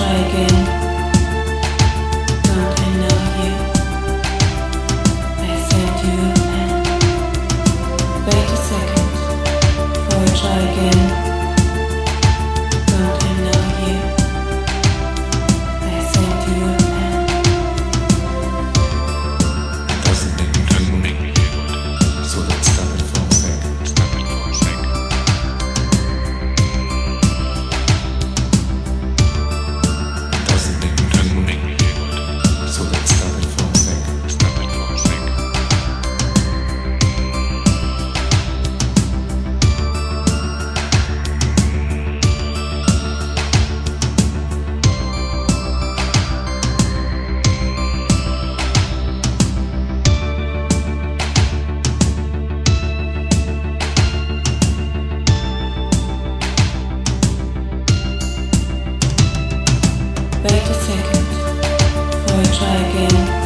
try again. Don't I know you? I sent you a pen. Wait a second, before I try again. Don't I know you? I sent you a pen. It doesn't make me feel good, so let's stop it for a second. Stop it for a second. It doesn't make me feel good, so let's stop it for a second. Stop it for a second. Wait a second, before I try again.